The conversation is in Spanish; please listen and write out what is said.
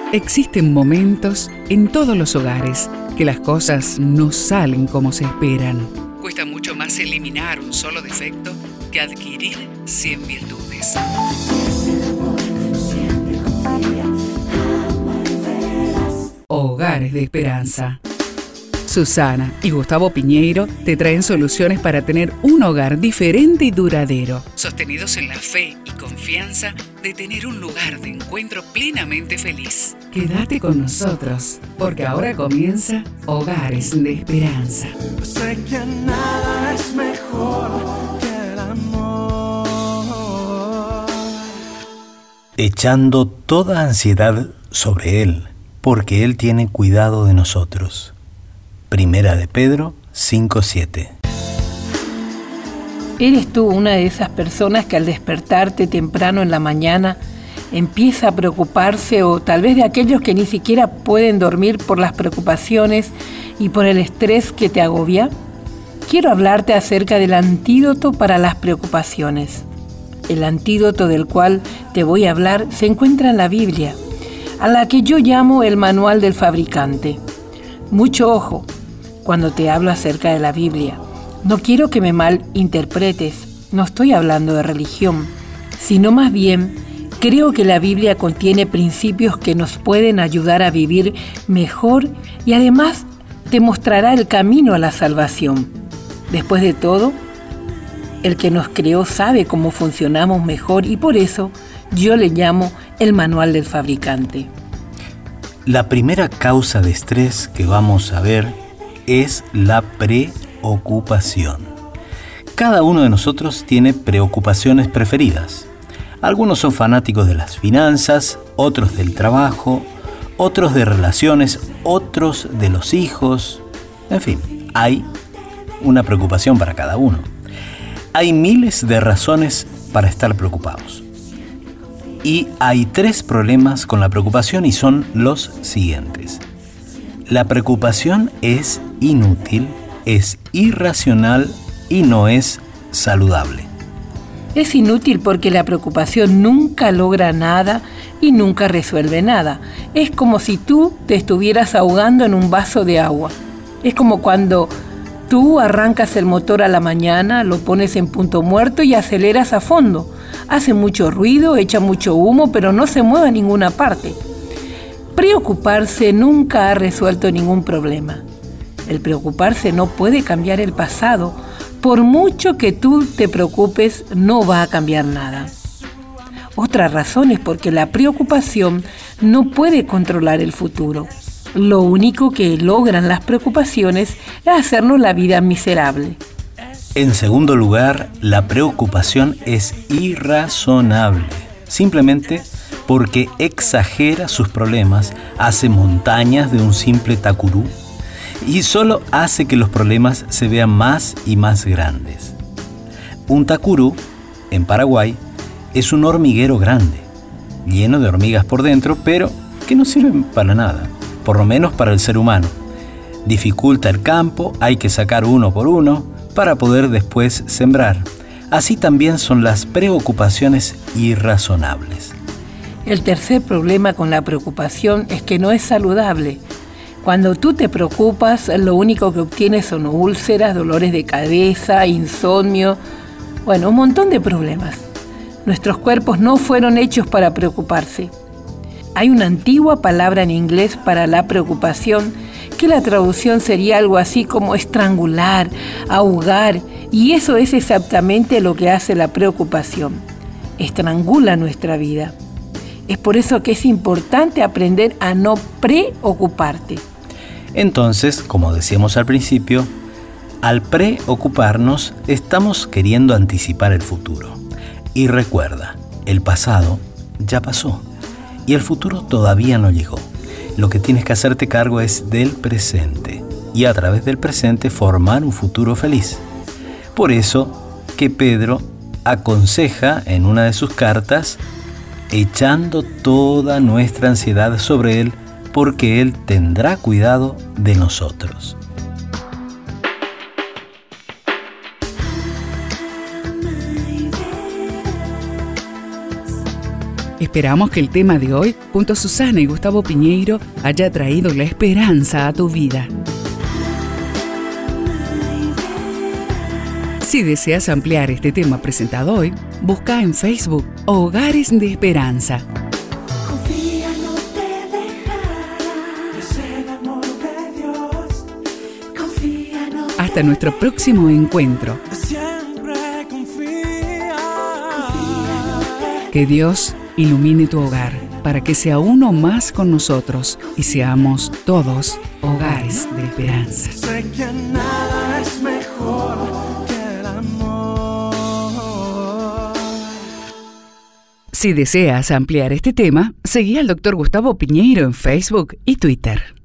Existen momentos en todos los hogares que las cosas no salen como se esperan. Cuesta mucho más eliminar un solo defecto que adquirir 100 virtudes. Hogares de Esperanza. Susana y Gustavo Piñeiro te traen soluciones para tener un hogar diferente y duradero, sostenidos en la fe y confianza de tener un lugar de encuentro plenamente feliz. Quédate con nosotros, porque ahora comienza Hogares de Esperanza. Sé que nada es mejor que el amor. Echando toda ansiedad sobre Él, porque Él tiene cuidado de nosotros. Primera de Pedro 5:7. ¿Eres tú una de esas personas que al despertarte temprano en la mañana empieza a preocuparse, o tal vez de aquellos que ni siquiera pueden dormir por las preocupaciones y por el estrés que te agobia? Quiero hablarte acerca del antídoto para las preocupaciones. El antídoto del cual te voy a hablar se encuentra en la Biblia, a la que yo llamo el manual del fabricante. Mucho ojo cuando te hablo acerca de la Biblia. No quiero que me malinterpretes, no estoy hablando de religión, sino más bien creo que la Biblia contiene principios que nos pueden ayudar a vivir mejor y además te mostrará el camino a la salvación. Después de todo, el que nos creó sabe cómo funcionamos mejor y por eso yo le llamo el manual del fabricante. La primera causa de estrés que vamos a ver es la preocupación. Cada uno de nosotros tiene preocupaciones preferidas. Algunos son fanáticos de las finanzas, otros del trabajo, otros de relaciones, otros de los hijos. En fin, hay una preocupación para cada uno. Hay miles de razones para estar preocupados. Y hay 3 problemas con la preocupación y son los siguientes. La preocupación es inútil, es irracional y no es saludable. Es inútil porque la preocupación nunca logra nada y nunca resuelve nada. Es como si tú te estuvieras ahogando en un vaso de agua. Es como cuando tú arrancas el motor a la mañana, lo pones en punto muerto y aceleras a fondo. Hace mucho ruido, echa mucho humo, pero no se mueve a ninguna parte. Preocuparse nunca ha resuelto ningún problema. El preocuparse no puede cambiar el pasado. Por mucho que tú te preocupes, no va a cambiar nada. Otra razón es porque la preocupación no puede controlar el futuro. Lo único que logran las preocupaciones es hacernos la vida miserable. En segundo lugar, la preocupación es irrazonable, simplemente porque exagera sus problemas, hace montañas de un simple tacurú y solo hace que los problemas se vean más y más grandes. Un tacurú, en Paraguay, es un hormiguero grande, lleno de hormigas por dentro, pero que no sirven para nada, por lo menos para el ser humano. Dificulta el campo, hay que sacar uno por uno para poder después sembrar. Así también son las preocupaciones irrazonables. El tercer problema con la preocupación es que no es saludable. Cuando tú te preocupas, lo único que obtienes son úlceras, dolores de cabeza, insomnio, un montón de problemas. Nuestros cuerpos no fueron hechos para preocuparse. Hay una antigua palabra en inglés para la preocupación, que la traducción sería algo así como estrangular, ahogar, y eso es exactamente lo que hace la preocupación. Estrangula nuestra vida. Es por eso que es importante aprender a no preocuparte. Entonces, como decíamos al principio, al preocuparnos estamos queriendo anticipar el futuro. Y recuerda, el pasado ya pasó y el futuro todavía no llegó. Lo que tienes que hacerte cargo es del presente y a través del presente formar un futuro feliz. Por eso que Pedro aconseja en una de sus cartas, echando toda nuestra ansiedad sobre Él, porque Él tendrá cuidado de nosotros. Esperamos que el tema de hoy, junto a Susana y Gustavo Piñeiro, haya traído la esperanza a tu vida. Si deseas ampliar este tema presentado hoy, busca en Facebook Hogares de Esperanza. Confía, no te dejará. Es el amor de Dios. Confía, no te Hasta nuestro próximo encuentro. siempre confía. Que Dios ilumine tu hogar para que sea uno más con nosotros y seamos todos hogares de esperanza. Sé que nada es mejor que el amor. Si deseas ampliar este tema, seguí al Dr. Gustavo Piñeiro en Facebook y Twitter.